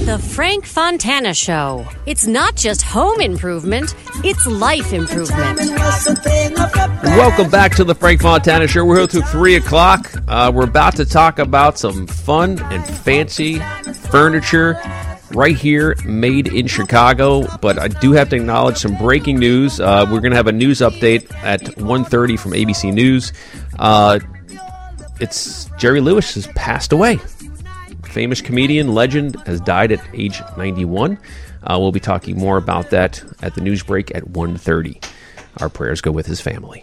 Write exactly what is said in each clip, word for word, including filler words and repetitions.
The Frank Fontana Show. It's not just home improvement, it's life improvement. Welcome back to the Frank Fontana Show. We're here till three o'clock. Uh, we're about to talk about some fun and fancy furniture right here, made in Chicago. But I do have to acknowledge some breaking news. Uh, we're going to have a news update at one thirty from A B C News. Uh, it's Jerry Lewis has passed away. Famous comedian, legend, has died at age ninety-one. Uh, we'll be talking more about that at the news break at one thirty. Our prayers go with his family.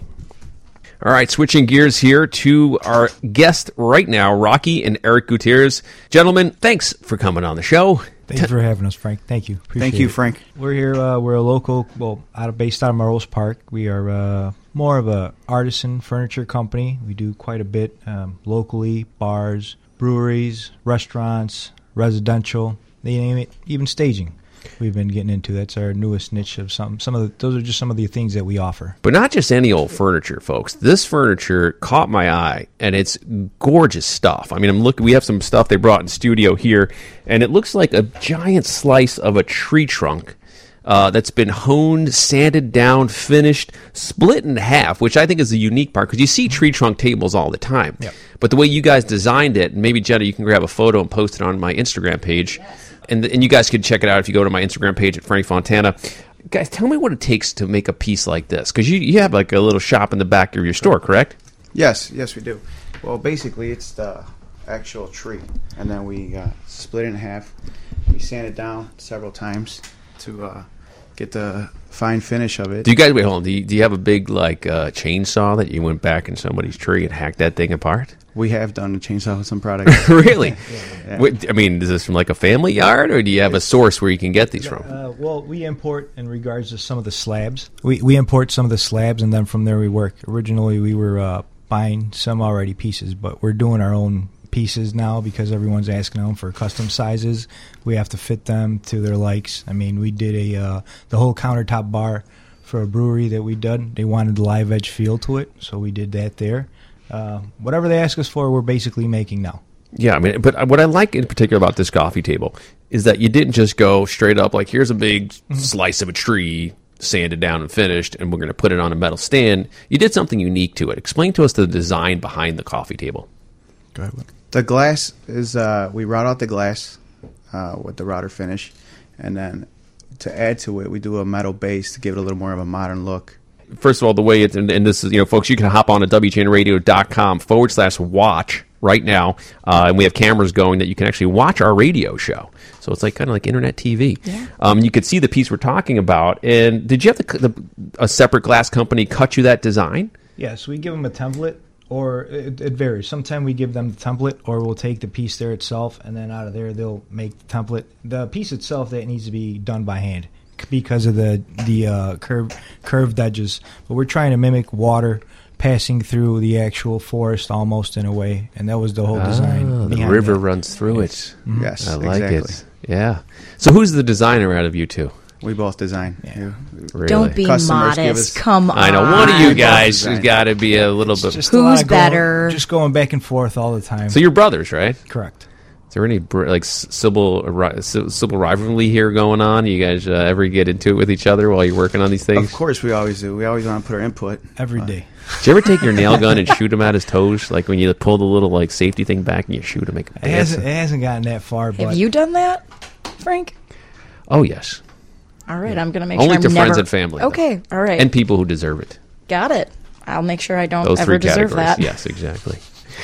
All right, switching gears here to our guest right now, Rocky and Eric Gutierrez. Gentlemen, thanks for coming on the show. Thank you for having us, Frank. Thank you. Appreciate Thank you, it. Frank. We're here. Uh, we're a local, well, out of based out of Melrose Park. We are uh, more of a artisan furniture company. We do quite a bit um, locally, bars, breweries, restaurants, residential, they name it, even staging. We've been getting into. That's our newest niche of some. Some of the, those are just some of the things that we offer. But not just any old furniture, folks. This furniture caught my eye, and it's gorgeous stuff. I mean, I'm looking. We have some stuff they brought in studio here, and it looks like a giant slice of a tree trunk uh, that's been honed, sanded down, finished, split in half, which I think is the unique part because you see tree trunk tables all the time. Yep. But the way you guys designed it, and maybe Jenna, you can grab a photo and post it on my Instagram page. And, and you guys can check it out if you go to my Instagram page at Frank Fontana. Guys, tell me what it takes to make a piece like this. Because you, you have like a little shop in the back of your store, correct? Yes, yes, we do. Well, basically, it's the actual tree. And then we uh, split it in half. We sand it down several times to uh, get the fine finish of it. Do you guys, wait, hold on. Do you, do you have a big like uh, chainsaw that you went back in somebody's tree and hacked that thing apart? We have done a chainsaw with some products. Really? Yeah, yeah. Wait, I mean, is this from like a family yard, or do you have a source where you can get these from? Uh, well, we import in regards to some of the slabs. We we import some of the slabs, and then from there we work. Originally, we were uh, buying some already pieces, but we're doing our own pieces now because everyone's asking them for custom sizes. We have to fit them to their likes. I mean, we did a uh, the whole countertop bar for a brewery that we did. They wanted the live edge feel to it, so we did that there. Uh, whatever they ask us for, we're basically making now. Yeah, I mean, but what I like in particular about this coffee table is that you didn't just go straight up like, here's a big mm-hmm. slice of a tree, sanded down and finished, and we're going to put it on a metal stand. You did something unique to it. Explain to us the design behind the coffee table. Go ahead. The glass is, uh, we route out the glass uh, with the router finish, and then to add to it, we do a metal base to give it a little more of a modern look. First of all, the way it's, and, and this is, you know, folks, you can hop on to W G N radio dot com forward slash watch right now, uh, and we have cameras going that you can actually watch our radio show. So it's like kind of like internet T V. Yeah. Um, you could see the piece we're talking about. And did you have the, the, a separate glass company cut you that design? Yes, we give them a template, or it, it varies. Sometimes we give them the template, or we'll take the piece there itself, and then out of there they'll make the template. The piece itself, that needs to be done by hand because of the the uh, curved curved edges. But we're trying to mimic water passing through the actual forest almost in a way, and that was the whole design. Oh, the river that. runs through yes. it. Mm-hmm. Yes, I like exactly. it. Yeah. So who's the designer out of you two? We both design. Yeah. Really? Don't be Customers give modest. us- Come on. I know one of you guys Design. has got to be a little bit. Just a Who's lot of going- better? Just going back and forth all the time. So you're brothers, right? Correct. Is there any br- like civil ri- civil rivalry here going on? You guys uh, ever get into it with each other while you're working on these things? Of course, we always do. We always want to put our input. Every Uh, day. Did you ever take your nail gun and shoot him at his toes? Like when you pull the little like safety thing back and you shoot him, make him It dance? hasn't, it hasn't gotten that far, but Have you done that, Frank? Oh yes, All right, I'm going to make only sure I'm to never... friends and family. though. Okay, all right. And people who deserve it. Got it. I'll make sure I don't Those ever three deserve categories. that. Yes, exactly.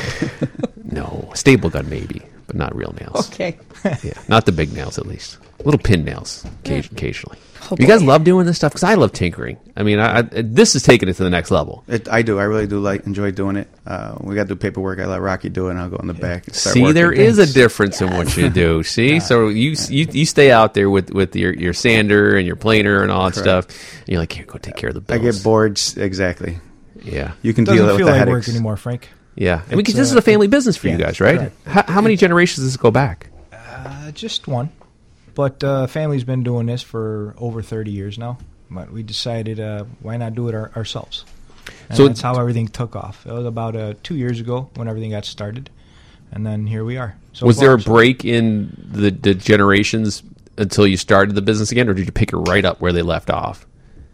No, staple gun maybe, but not real nails. Okay. Yeah, not the big nails at least. Little pin nails occasion- occasionally. Oh, you guys boy. love doing this stuff? Because I love tinkering. I mean, I, I, this is taking it to the next level. It, I do. I really do like enjoy doing it. Uh, we got to do paperwork. I let Rocky do it, and I'll go in the back and start See, working. there is a difference in what you do. See, so you, you you stay out there with, with your, your sander and your planer and all that Correct. stuff. And you're like, here, go take care of the I bills. get boards. Exactly. Yeah, You can it doesn't deal with feel the like headaches. work anymore, Frank. yeah. And because It's, this is uh, a family business for you yeah, guys, right? correct. How, how many generations does this go back? Uh, just one. But uh, family's been doing this for over thirty years now. But we decided, uh, why not do it our, ourselves? And So that's how everything took off. It was about uh, two years ago when everything got started. and then here we are. So Was far, there a so- break in the, the generations until you started the business again, or did you pick it right up where they left off?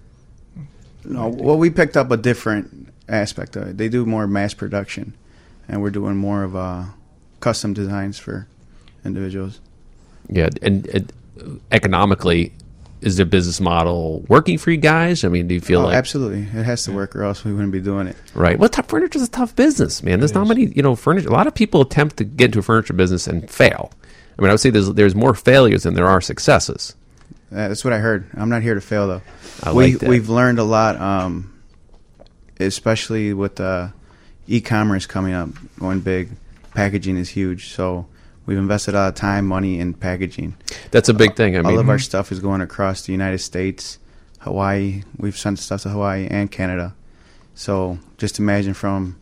No, well, we picked up a different aspect of it. They do more mass production, and we're doing more of uh, custom designs for individuals. Yeah, and, and economically, is the business model working for you guys? I mean, do you feel Oh, like absolutely, it has to work, or else we wouldn't be doing it. right? Well, tough furniture is a tough business, man. There's It not is. many, you know, furniture. A lot of people attempt to get into a furniture business and fail. I mean, I would say there's there's more failures than there are successes. Uh, that's what I heard. I'm not here to fail, though. I we like that. we've learned a lot, um, especially with uh, e-commerce coming up, going big. Packaging is huge, so we've invested a lot of time, money in packaging. That's a big thing. I mean, All of our stuff is going across the United States, Hawaii. We've sent stuff to Hawaii and Canada. So just imagine from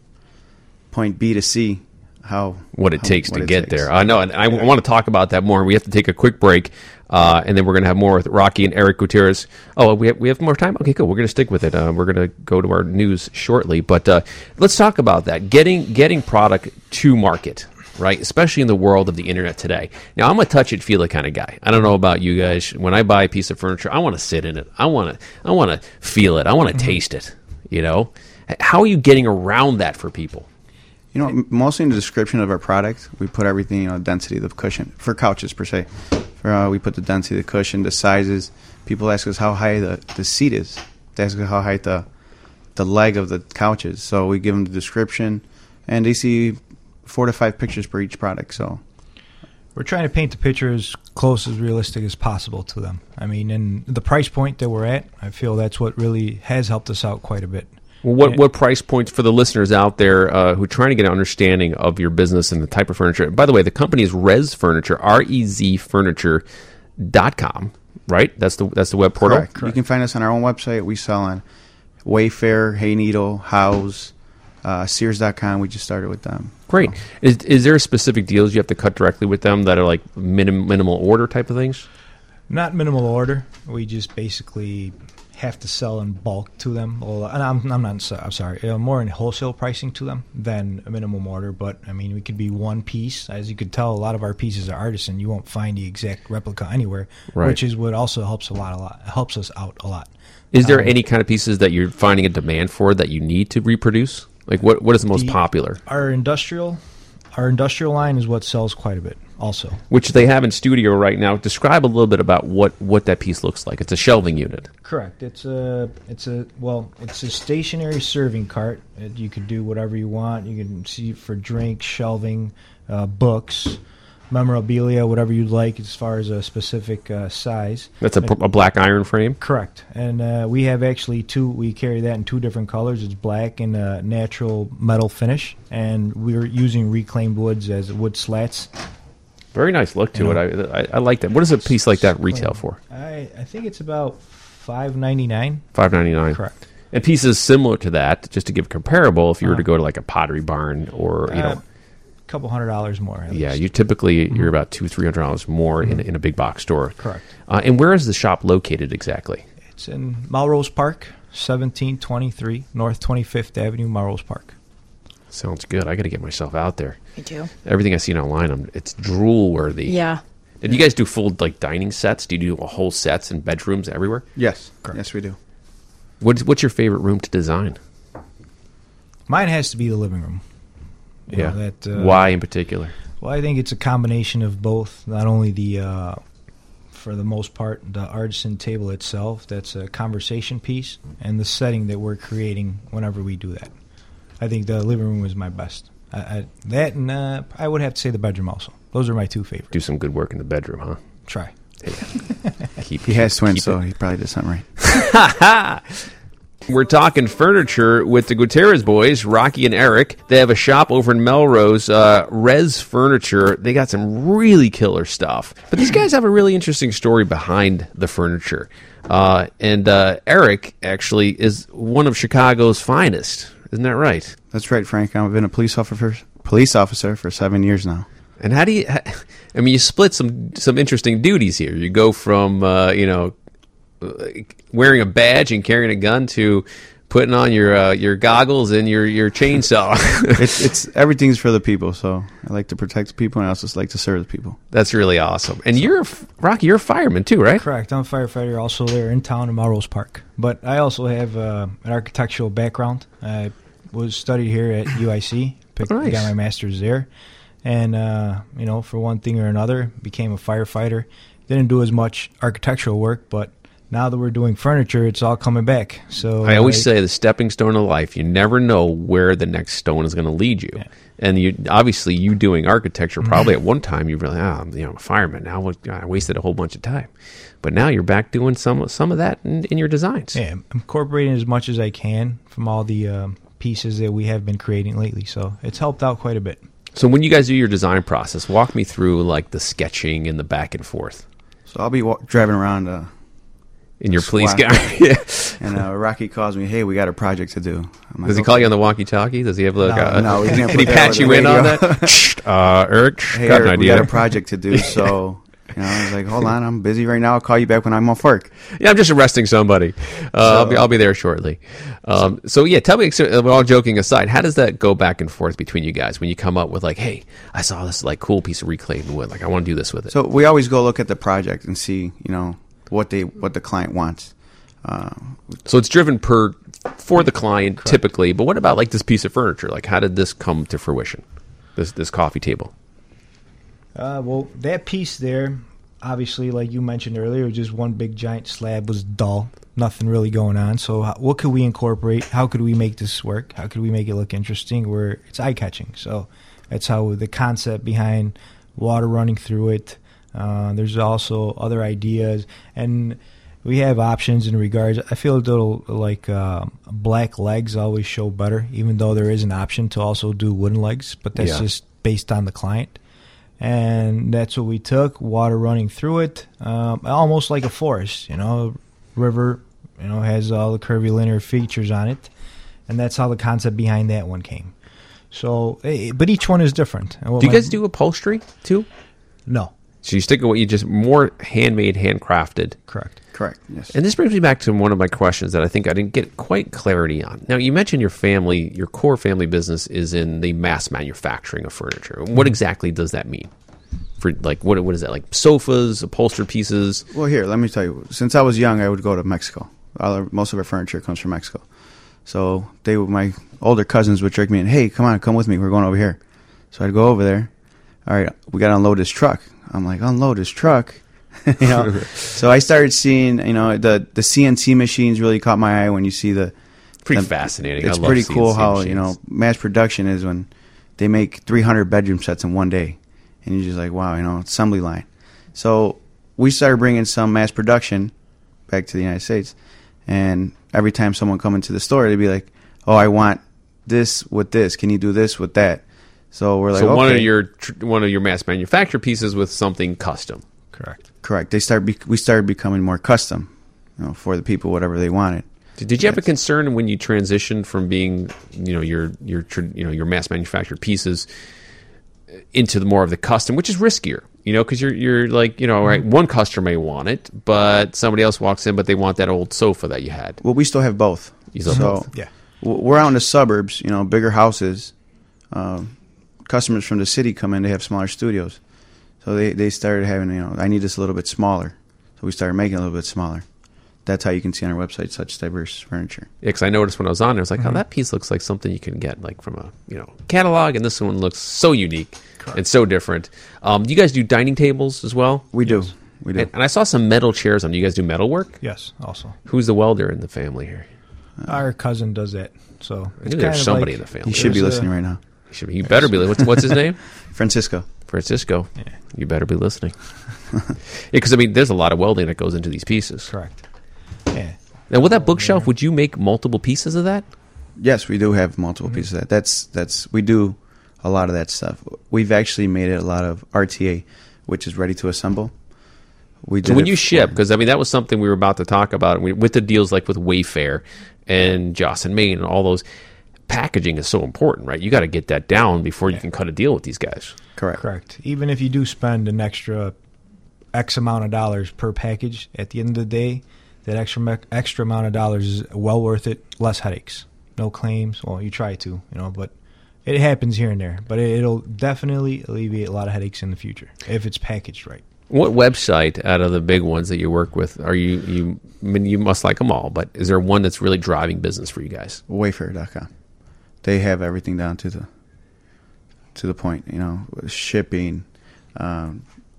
point B to C how what it how- takes what to it get takes. there. I know, and I want to talk about that more. We have to take a quick break, uh, and then we're going to have more with Rocky and Eric Gutierrez. Oh, we have, we have more time? Okay, cool. We're going to stick with it. Uh, we're going to go to our news shortly, but uh, let's talk about that. Getting getting product to market, right? Especially in the world of the internet today. Now, I'm a touch it, feel it kind of guy. I don't know about you guys. When I buy a piece of furniture, I want to sit in it. I want to I want to feel it. I want to taste it. You know, how are you getting around that for people? You know, m- mostly in the description of our product, we put everything, you know, density of the cushion for couches per se. For uh, we put the density of the cushion, the sizes. People ask us how high the, the seat is. They ask us how high the the leg of the couch is. So we give them the description, and they see four to five pictures per each product. So We're trying to paint the picture as close as realistic as possible to them. I mean, and the price point that we're at, I feel that's what really has helped us out quite a bit. Well, what Yeah. what price points for the listeners out there uh, who are trying to get an understanding of your business and the type of furniture? By the way, the company is Rez Furniture, R E Z Furniture dot com, right? That's the that's the web portal. correct. You can find us on our own website. We sell on Wayfair, Hayneedle, House, uh, Sears dot com. We just started with them. Great. Is is there specific deals you have to cut directly with them that are like minim, minimal order type of things? Not minimal order. We just basically have to sell in bulk to them. Well, and I'm, I'm not. so- I'm sorry. Uh, more in wholesale pricing to them than a minimum order. But I mean, we could be one piece. As you could tell, a lot of our pieces are artisan. You won't find the exact replica anywhere, Right. which is what also helps a lot. A lot helps us out a lot. Is there Um, any kind of pieces that you're finding a demand for that you need to reproduce? Like what what is the most The- popular? Our industrial, our industrial line is what sells quite a bit. Also, Which they have in studio right now. Describe a little bit about what, what that piece looks like. It's a shelving unit. correct. It's a, it's a, well, it's a stationary serving cart. It, you could do whatever you want. You can see for drinks, shelving, uh, books, memorabilia, whatever you'd like as far as a specific uh, size. That's a, a black iron frame. Correct. And uh, we have actually two, we carry that in two different colors. It's black and a natural metal finish. And we're using reclaimed woods as wood slats. Very nice look to You it. know. I, I I like that. What does a piece like that retail for? I, I think it's about five ninety-nine. Five ninety nine. Correct. And pieces similar to that, just to give comparable, if you were Uh-huh. to go to like a Pottery Barn or you Uh, know, a couple hundred dollars more. at yeah, least. you typically you're about two three hundred dollars more in in a big box store. Correct. Uh, and where is the shop located exactly? It's in Melrose Park, seventeen twenty-three North twenty-fifth Avenue, Melrose Park. Sounds good. I got to get myself out there. Me too. Everything I seen online, I'm, it's drool worthy. Yeah. Did you guys do full like dining sets? Do you do whole sets and bedrooms everywhere? Yes, yes, we do. What's what's your favorite room to design? Mine has to be the living room. You Yeah. know, that, uh, Why in particular? Well, I think it's a combination of both. Not only the, uh, for the most part, the artisan table itself, that's a conversation piece, and the setting that we're creating whenever we do that. I think the living room is my best. I, I, that and uh, I would have to say the bedroom also. Those are my two favorites. Do some good work in the bedroom, huh? Try. Keep, He has twins, keep so it- he probably did something right. We're talking furniture with the Gutierrez boys, Rocky and Eric. They have a shop over in Melrose, uh, Rez Furniture. They got some really killer stuff. But these guys have a really interesting story behind the furniture. Uh, and uh, Eric, actually, is one of Chicago's finest. Isn't that right? That's right, Frank. I've been a police officer, police officer for seven years now. And how do you... I mean, you split some some interesting duties here. You go from, uh, you know... wearing a badge and carrying a gun to putting on your uh, your goggles and your your chainsaw. it's it's everything's for the people. So I like to protect the people, and I also like to serve the people. That's really awesome. And you're Rocky. You're a fireman too, right? Correct. I'm a firefighter, also there in town in Melrose Park. But I also have uh, an architectural background. I was studied here at U I C. Picked, Nice. Got my master's there, and uh, you know, for one thing or another, became a firefighter. Didn't do as much architectural work, but now that we're doing furniture, it's all coming back. So I always uh, say the stepping stone of life. You never know where the next stone is going to lead you. Yeah. And you obviously you doing architecture probably at one time you really ah you know I'm a fireman now what- I wasted a whole bunch of time, but now you're back doing some some of that in, in your designs. yeah, I'm incorporating as much as I can from all the um, pieces that we have been creating lately. So it's helped out quite a bit. So when you guys do your design process, walk me through like the sketching and the back and forth So I'll be wa- driving around, uh, in your police Swat. car. Yeah. and uh, Rocky calls me. Hey, we got a project to do. I'm like, Does he "Okay." call you on the walkie-talkie? Does he have like No, a, no, we can't can he put that patch over you the in on radio. that? uh, Eric, Hey, got an Eric, we idea. got a project to do. So you know, I was like, hold on, I'm busy right now. I'll call you back when I'm off work. Yeah, I'm just arresting somebody. Uh, I'll, be, I'll be there shortly. Um, so, yeah, tell me, so, uh, all joking aside, how does that go back and forth between you guys when you come up with, like, hey, I saw this, like, cool piece of reclaimed wood. Like, I want to do this with it. So we always go look at the project and see, you know, what they what the client wants. Uh, So it's driven per for the client, typically. But what about, like, this piece of furniture? Like, how did this come to fruition, this this coffee table? Uh, well, that piece there, obviously, like you mentioned earlier, just one big giant slab was dull. Nothing really going on. So how, what could we incorporate? How could we make this work? How could we make it look interesting where it's eye-catching? So that's how the concept behind water running through it. Uh, there's also other ideas. And we have options in regards. I feel a little like uh, black legs always show better, even though there is an option to also do wooden legs. But that's Yeah. just based on the client. And that's what we took, water running through it, um, almost like a forest, you know, river, you know, has all the curvilinear features on it, and that's how the concept behind that one came. So, eh, but each one is different. And what Do you my- guys do upholstery, too? No, So you stick with what you just, more handmade, handcrafted. correct. correct. Yes. And this brings me back to one of my questions that I think I didn't get quite clarity on. Now, you mentioned your family, your core family business is in the mass manufacturing of furniture. What exactly does that mean? For like, what what is that? Like sofas, upholstered pieces? Well, here, let me tell you. Since I was young, I would go to Mexico. All our, most of our furniture comes from Mexico. So they, would- my older cousins would trick me and, hey, come on, come with me. We're going over here. So I'd go over there. All right, we got to unload this truck. I'm like, unload this truck? you know. So I started seeing, you know, the the C N C machines really caught my eye when you see the. Pretty the- fascinating. It's I love pretty C N C cool how machines. you know mass production is when they make three hundred bedroom sets in one day, and you're just like, wow, you know, assembly line. So we started bringing some mass production back to the United States, and every time someone come into the store, they'd be like, oh, I want this with this. Can you do this with that? So we're like, So one okay. of your tr- one of your mass manufactured pieces with something custom. Correct. Correct. They start. Be- we started becoming more custom, you know, for the people, whatever they wanted. Did, did you have a Yes. concern when you transitioned from being, you know, your your tr- you know your mass manufactured pieces into the more of the custom, which is riskier, you know, because you're you're like, you know, right, one customer may want it, but somebody else walks in, but they want that old sofa that you had. Well, we still have both. You still have so both. Yeah. w- we're out in the suburbs, you know, bigger houses. Um, customers from the city come in; they have smaller studios, so they they started having, you know, I need this a little bit smaller, so we started making it a little bit smaller. That's how you can see on our website such diverse furniture. Yeah, because I noticed when I was on there, I was like, Mm-hmm. oh, that piece looks like something you can get like from a you know catalog, and this one looks so unique and so different. Um, do you guys do dining tables as well? We do, we do. And, and I saw some metal chairs on. Do you guys do metal work? Yes, also. Who's the welder in the family here? Our cousin does that. So I it's knew kind there's of somebody like, in the family. You should be There's a- listening right now, You should be- You better be. What's, what's his name? Francisco. Francisco. You better be listening. Yeah, because I mean, there's a lot of welding that goes into these pieces. Correct. Yeah. Now, with that bookshelf, would you make multiple pieces of that? Yes, we do have multiple pieces of that. That's that's we do a lot of that stuff. We've actually made it a lot of R T A, which is ready to assemble. We So did when it you for- ship, because I mean, that was something we were about to talk about we- with the deals like with Wayfair and Joss and Main and all those. Packaging is so important, right? You got to get that down before you can cut a deal with these guys. correct. Correct. Even if you do spend an extra X amount of dollars per package, at the end of the day, that extra me- extra amount of dollars is well worth it. Less headaches, no claims. Well, you try to, you know, but it happens here and there. But it, it'll definitely alleviate a lot of headaches in the future if it's packaged right. What website out of the big ones that you work with are you? You I mean, you must like them all, but is there one that's really driving business for you guys? Wayfair dot com. They have everything down to the to the point. You know, shipping. Um,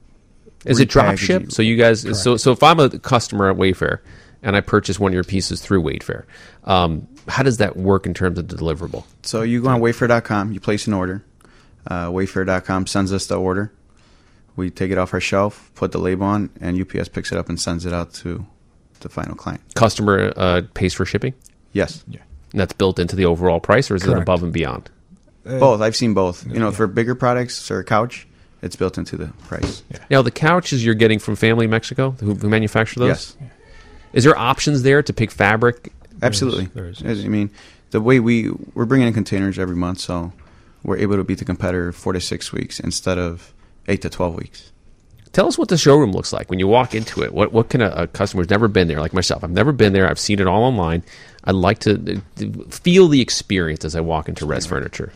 is it drop repackaging. ship? So you guys. Correct. So so if I'm a customer at Wayfair and I purchase one of your pieces through Wayfair, um, how does that work in terms of the deliverable? So you go on Wayfair dot com. You place an order. Uh, Wayfair dot com sends us the order. We take it off our shelf, put the label on, and U P S picks it up and sends it out to the final client. Customer uh, pays for shipping? Yes. Yeah. And that's built into the overall price, or is Correct. it above and beyond? Uh, Both. I've seen both. You know, yeah. for bigger products or a couch, it's built into the price. Yeah. Now, the couches you're getting from Family Mexico, who, who manufacture those? Yes. Is there options there to pick fabric? Absolutely. There is, I there is. mean, the way we, we're bringing in containers every month, so we're able to beat the competitor four to six weeks instead of eight to twelve weeks. Tell us what the showroom looks like when you walk into it. What what can a, a customer who's never been there, like myself? I've never been there. I've seen it all online. I'd like to uh, feel the experience as I walk into Res Furniture.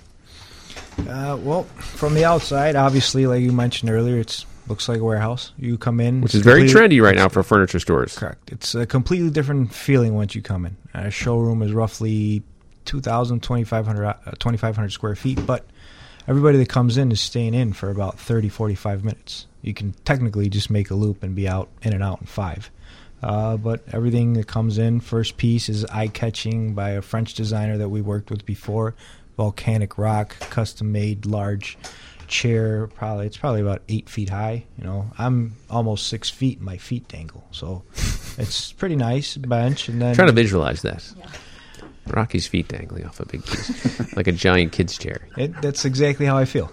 Uh, well, from the outside, obviously, like you mentioned earlier, it's looks like a warehouse. You come in, Which it's is very completely- trendy right now for furniture stores. Correct. It's a completely different feeling once you come in. Our showroom is roughly two thousand, twenty-five hundred, uh, twenty-five hundred square feet, but everybody that comes in is staying in for about thirty, forty-five minutes. You can technically just make a loop and be out in and out in five. Uh, but everything that comes in, first piece is eye-catching by a French designer that we worked with before. Volcanic rock, custom-made, large chair. Probably it's probably about eight feet high. You know, I'm almost six feet. And my feet dangle, so it's pretty nice bench. And then I'm trying to visualize that. Rocky's feet dangling off a big piece, like a giant kid's chair. It, that's exactly how I feel.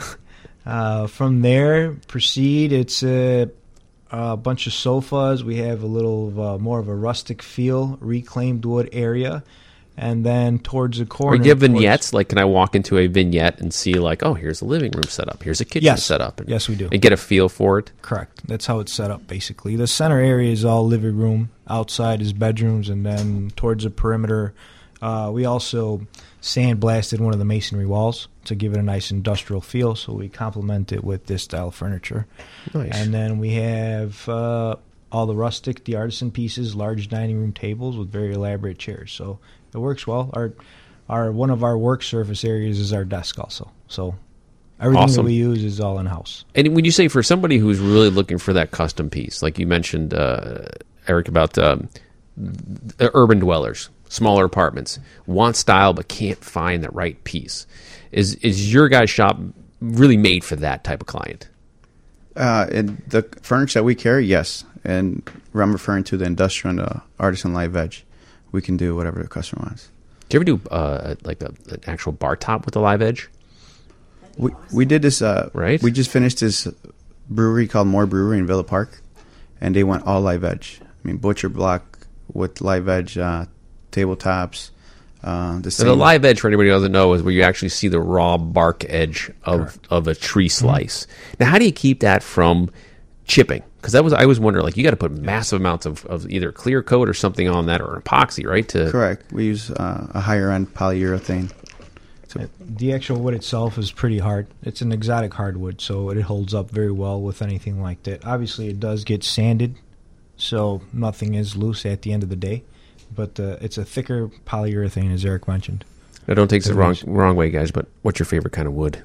uh, from there, proceed. It's a, a bunch of sofas. We have a little uh, more of a rustic feel, reclaimed wood area. And then towards the corner. Or you give towards- vignettes, like can I walk into a vignette and see like, oh, here's a living room set up, here's a kitchen Yes. set up. And, Yes, we do. And get a feel for it. Correct. That's how it's set up, basically. The center area is all living room. Outside is bedrooms. And then towards the perimeter, uh, we also sandblasted one of the masonry walls to give it a nice industrial feel. So we complement it with this style of furniture. Nice. And then we have uh, all the rustic, the artisan pieces, large dining room tables with very elaborate chairs. So it works well. Our, our one of our work surface areas is our desk also. So everything Awesome. that we use is all in-house. And when you say for somebody who's really looking for that custom piece, like you mentioned, uh, Eric, about um, the urban dwellers, smaller apartments, want style but can't find the right piece, is is your guys' shop really made for that type of client? Uh, and the furniture that we carry, yes. And I'm referring to the industrial and the artisan live veg. We can do whatever the customer wants. Do you ever do uh, like a, an actual bar top with a live edge? We we did this. Uh, Right. We just finished this brewery called Moore Brewery in Villa Park, and they went all live edge. I mean, butcher block with live edge uh, tabletops. Uh, the So same. the live edge, for anybody who doesn't know, is where you actually see the raw bark edge of, of a tree slice. Now, how do you keep that from chipping? Because that was I was wondering, like you got to put massive amounts of, of either clear coat or something on that, or epoxy, right? To Correct. We use uh, a higher end polyurethane. So The actual wood itself is pretty hard. It's an exotic hardwood, so it holds up very well with anything like that. Obviously, it does get sanded, so nothing is loose at the end of the day. But uh, it's a thicker polyurethane, as Eric mentioned. Now, don't take this the wrong It is. wrong way, guys. But what's your favorite kind of wood?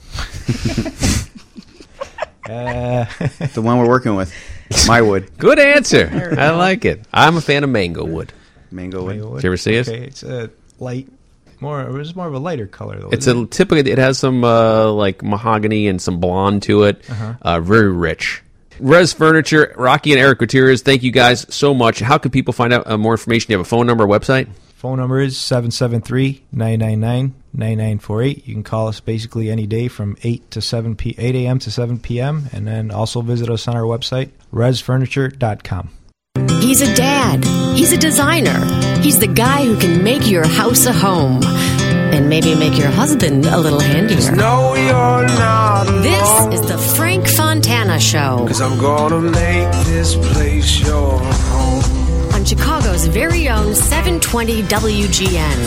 Uh, the one we're working with, my wood, Good answer. I like it. I'm a fan of mango wood. mango wood. wood. Did you ever see it? Okay, it's a light, more. It's more of a lighter color though. It's isn't a typically it has some uh, like mahogany and some blonde to it. Uh-huh. Uh, very rich. Res Furniture, Rocky and Eric Gutierrez, thank you guys so much. How can people find out uh, more information? Do you have a phone number, or website? Phone number is seven seven three, nine nine nine, nine nine four eight. You can call us basically any day from eight to seven p eight a.m. to seven p.m. and then also visit us on our website, res furniture dot com. He's a dad. He's a designer. He's the guy who can make your house a home. And maybe make your husband a little handier. No, you're not. This is the Frank Fontana Show. Cause I'm gonna make this place your home. on Chicago's very own seven twenty W G N.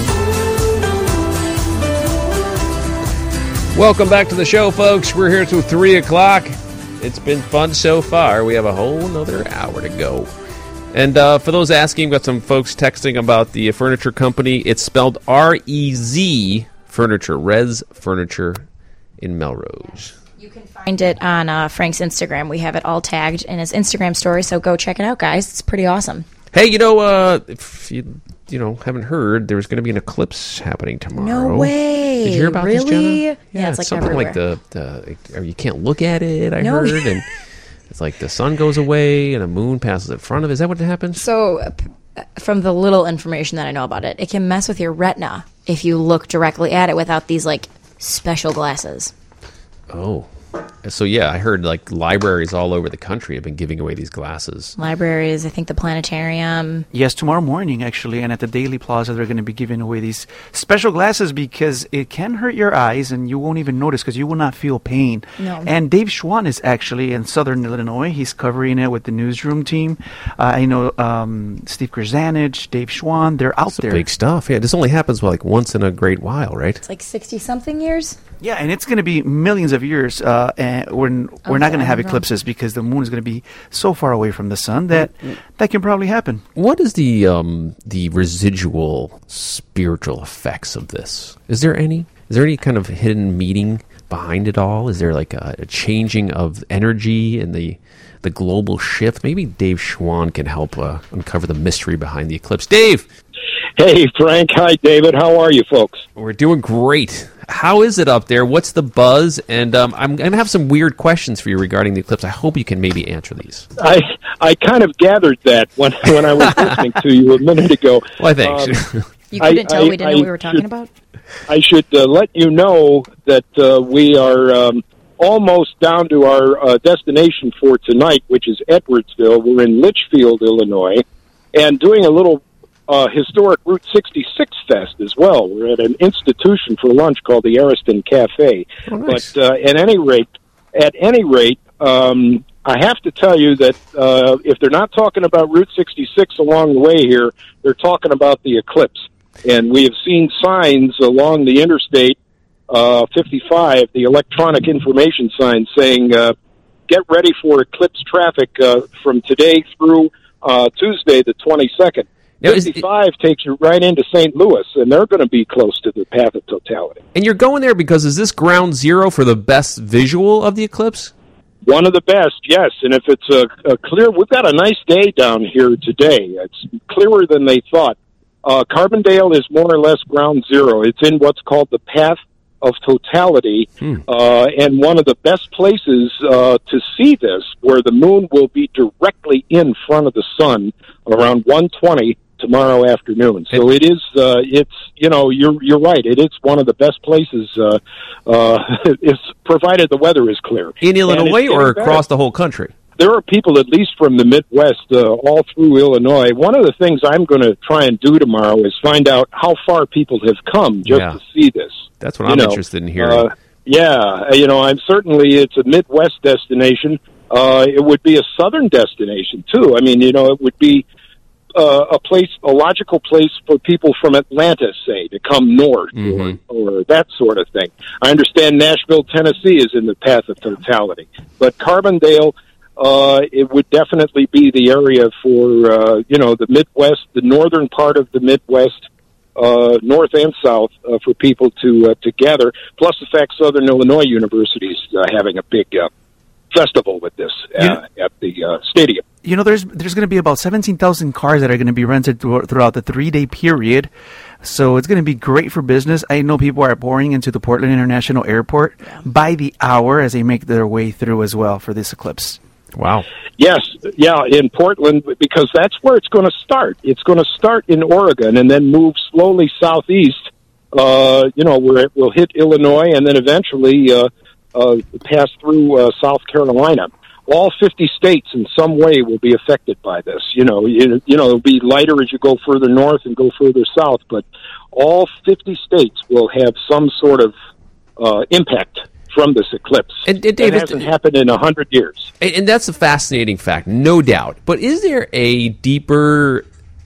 Welcome back to the show, folks. We're here till three o'clock. It's been fun so far. We have a whole another hour to go. And uh, for those asking, we've got some folks texting about the furniture company. It's spelled R E Z Furniture, Rez Furniture in Melrose. You can find it on uh, Frank's Instagram. We have it all tagged in his Instagram story, so go check it out, guys. It's pretty awesome. Hey, you know, uh, if you you know haven't heard, there's going to be an eclipse happening tomorrow. No way. Did you hear about really? this, Jenna? Yeah, Yeah, it's like something everywhere. like the, the or you can't look at it, I No. heard, and it's like the sun goes away and a moon passes in front of it. Is that what happens? So, uh, p- uh, from the little information that I know about it, it can mess with your retina if you look directly at it without these, like, special glasses. Oh. So, yeah, I heard, like, libraries all over the country have been giving away these glasses. Libraries, I think the planetarium. Yes, tomorrow morning, actually, and at the Daily Plaza, they're going to be giving away these special glasses because it can hurt your eyes and you won't even notice because you will not feel pain. No. And Dave Schwann is actually in Southern Illinois. He's covering it with the newsroom team. Uh, I know um, Steve Kurzanich, Dave Schwann, they're out It's there. big stuff. Yeah, this only happens, like, once in a great while, right? It's like sixty-something years. Yeah, and it's going to be millions of years uh, and when we're not going to have I don't know. eclipses because the moon is going to be so far away from the sun that that can probably happen. What is the um, the residual spiritual effects of this? Is there any? Is there any kind of hidden meaning behind it all? Is there like a, a changing of energy and the the global shift? Maybe Dave Schwann can help uh, uncover the mystery behind the eclipse. Dave! Hey, Frank. Hi, David. How are you folks? We're doing great. How is it up there? What's the buzz? And um, I'm going to have some weird questions for you regarding the eclipse. I hope you can maybe answer these. I I kind of gathered that when when I was listening to you a minute ago. Why, thanks. Um, You couldn't I- tell I- we didn't know I what we were talking should- about? I should uh, let you know that uh, we are um, almost down to our uh, destination for tonight, which is Edwardsville. We're in Litchfield, Illinois, and doing a little uh, historic Route sixty-six Fest as well. We're at an institution for lunch called the Ariston Cafe. Oh, nice. But uh, at any rate, at any rate, um, I have to tell you that uh, if they're not talking about Route sixty-six along the way here, they're talking about the eclipse. And we have seen signs along the interstate uh, fifty-five, the electronic information signs saying, uh, get ready for eclipse traffic uh, from today through uh, Tuesday the twenty-second. Now, is it- fifty-five takes you right into Saint Louis, and they're going to be close to the path of totality. And you're going there because is this ground zero for the best visual of the eclipse? One of the best, yes. And if it's a, a clear, we've got a nice day down here today. It's clearer than they thought. Uh, Carbondale is more or less ground zero. It's in what's called the path of totality, Hmm. uh, and one of the best places uh, to see this, where the moon will be directly in front of the sun around one twenty tomorrow afternoon. So it is, uh, it's, you know, you're you're right. It is one of the best places, uh, uh, it's provided the weather is clear. In And Illinois it's or getting across better. the whole country? There are people, at least from the Midwest, uh, all through Illinois. One of the things I'm going to try and do tomorrow is find out how far people have come just Yeah. to see this. That's what You I'm know, interested in hearing. Uh, yeah, you know, I'm certainly, it's a Midwest destination. Uh, it would be a Southern destination, too. I mean, you know, it would be uh, a place, a logical place for people from Atlanta, say, to come north Mhm. or, or that sort of thing. I understand Nashville, Tennessee is in the path of totality. But Carbondale, uh, it would definitely be the area for, uh, you know, the Midwest, the northern part of the Midwest, uh, north and south, uh, for people to uh, to gather. Plus the fact Southern Illinois University is uh, having a big uh, festival with this uh, at the uh, stadium. You know, there's there's going to be about seventeen thousand cars that are going to be rented thro- throughout the three-day period. So it's going to be great for business. I know people are pouring into the Portland International Airport by the hour as they make their way through as well for this eclipse. Wow. Yes, yeah, in Portland, because that's where it's going to start. It's going to start in Oregon and then move slowly southeast, uh, you know, where it will hit Illinois and then eventually uh, uh, pass through uh, South Carolina. All fifty states in some way will be affected by this. You know, you, you know, it'll be lighter as you go further north and go further south, but all fifty states will have some sort of uh, impact from this eclipse. And, and David, it hasn't happened in a hundred years. And, and that's a fascinating fact, no doubt. But is there a deeper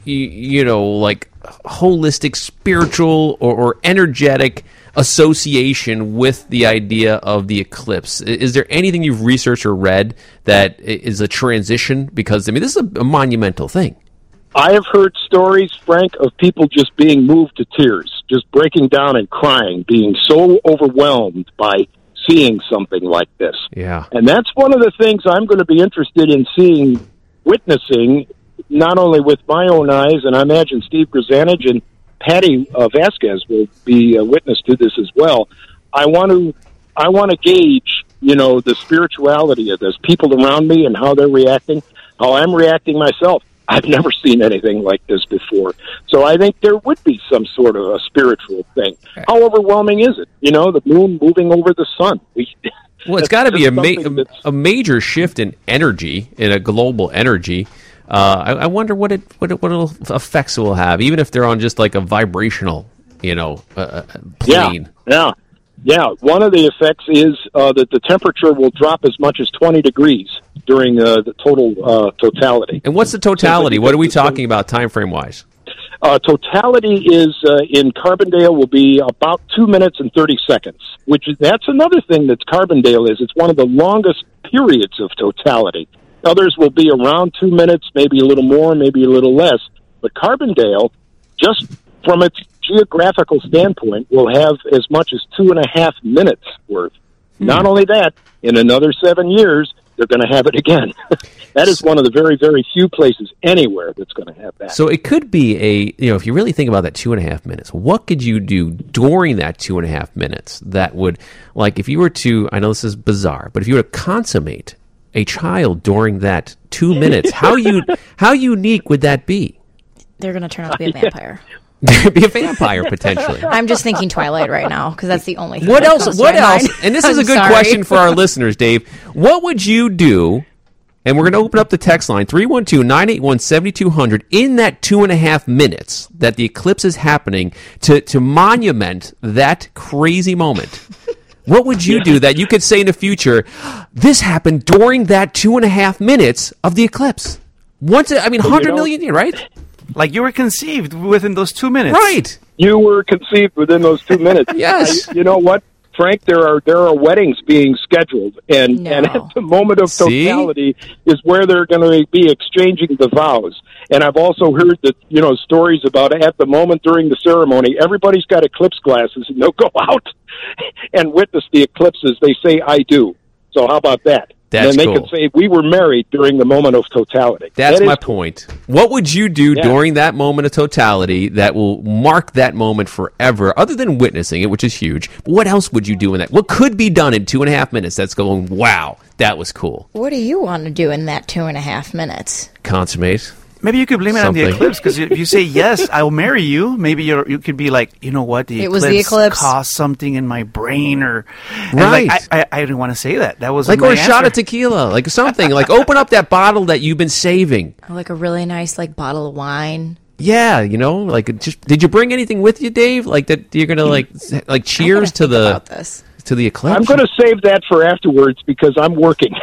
you, you know, like holistic, spiritual, or, or energetic association with the idea of the eclipse. Is there anything you've researched or read that is a transition? Because, I mean, this is a, a monumental thing. I have heard stories, Frank, of people just being moved to tears, just breaking down and crying, being so overwhelmed by seeing something like this. Yeah. And that's one of the things I'm going to be interested in seeing, witnessing, not only with my own eyes, and I imagine Steve Grzanich and Patty uh, Vasquez will be a witness to this as well. I want to, I want to gauge, you know, the spirituality of this, people around me and how they're reacting, how I'm reacting myself. I've never seen anything like this before. So I think there would be some sort of a spiritual thing. How overwhelming is it? You know, the moon moving over the sun. We, well, it's got to be a, something ma- a major shift in energy, in a global energy. Uh, I, I wonder what it what it, what it'll, effects it will have, even if they're on just like a vibrational, you know, uh, plane. Yeah, yeah, yeah. One of the effects is uh, that the temperature will drop as much as twenty degrees during uh, the total uh, totality. And what's the totality? What are we talking about, time frame wise? Uh, totality is uh, in Carbondale will be about two minutes and thirty seconds, which is that's another thing that Carbondale is. It's one of the longest periods of totality. Others will be around two minutes, maybe a little more, maybe a little less. But Carbondale, just from its geographical standpoint, will have as much as two and a half minutes worth. Hmm. Not only that, in another seven years, they're going to have it again. That is one of the very, very few places anywhere that's going to have that. So it could be a, you know, if you really think about that two and a half minutes, what could you do during that two and a half minutes that would, like, if you were to, I know this is bizarre, but if you were to consummate a child during that two minutes, how you how unique would that be? They're going to turn out to be a vampire. Be a vampire potentially. I'm just thinking Twilight right now because that's the only thing. What that else? comes to What my else? mind. And this is I'm a good sorry. question for our listeners, Dave. What would you do? And we're going to open up the text line three one two, nine eight one, seven two zero zero in that two and a half minutes that the eclipse is happening to to monument that crazy moment. What would you do that you could say in the future, this happened during that two and a half minutes of the eclipse? Once, I mean, one hundred know, million, right? Like you were conceived within those two minutes. Right. You were conceived within those two minutes. Yes. I, you know what, Frank? There are there are weddings being scheduled, and, No. and at the moment of See? totality is where they're going to be exchanging the vows. And I've also heard that, you know, stories about at the moment during the ceremony, everybody's got eclipse glasses, and they'll go out and witness the eclipses. They say, "I do." So how about that? That's and then they cool. can say, "We were married during the moment of totality." That's That my is cool. point. What would you do Yeah. during that moment of totality that will mark that moment forever, other than witnessing it, which is huge? But what else would you do in that? What could be done in two and a half minutes that's going, wow, that was cool? What do you want to do in that two and a half minutes? Consummate. Maybe you could blame it on the Something. eclipse because if you say yes, I'll marry you. Maybe you you could be like, you know what, the It eclipse was the eclipse. caused something in my brain, or and Right. Like, I, I I didn't want to say that. That was Like, my or a shot answer. of tequila, like something. Like, open up that bottle that you've been saving. Like a really nice like bottle of wine. Yeah, you know, like, just did you bring anything with you, Dave? Like that you're gonna like s- like cheers to the About this. to the eclipse. I'm going to save that for afterwards because I'm working.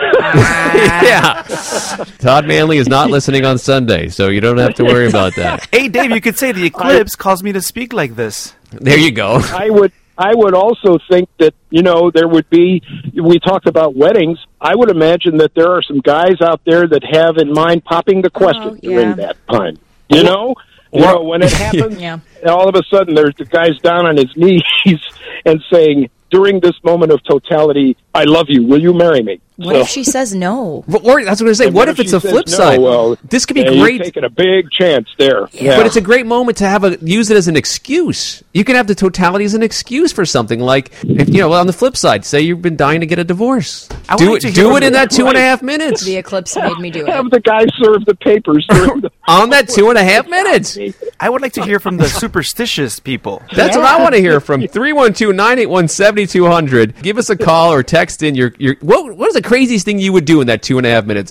yeah. Todd Manley is not listening on Sunday, so you don't have to worry about that. Hey, Dave, you could say the eclipse caused me to speak like this. There you go. I would I would also think that, you know, there would be, we talked about weddings. I would imagine that there are some guys out there that have in mind popping the question Oh, yeah. during that time. You know? You know, when it happens, Yeah. all of a sudden there's the guy's down on his knees and saying, during this moment of totality, I love you. Will you marry me? What So- if she says no? But- Or that's what I was going to say. And What if she it's a says flip no? side? Well, This could be yeah, you're great. taking a big chance there. Yeah. But it's a great moment to have a use it as an excuse. You can have the totality as an excuse for something. Like, if you know, on the flip side, say you've been dying to get a divorce. I would Do like it. to hear Do from it in you. that two and a Right. half minutes. The eclipse made me do have it. the guy serve the papers during the On that two and a half minutes. I would like to hear from the superstitious people. That's what I want to hear from three one two, nine eight one, seven two zero zero. Give us a call or text in your, your what what is the craziest thing you would do in that two and a half minutes?